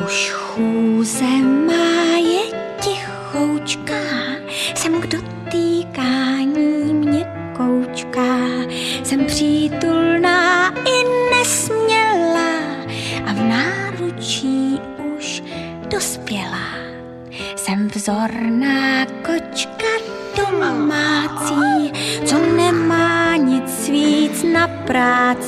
Už chůze má je tichoučká, jsem k dotýkání měkoučká, jsem přítulná i nesmělá a v náručí už dospělá. Jsem vzorná kočka domácí, co nemá nic víc na práci.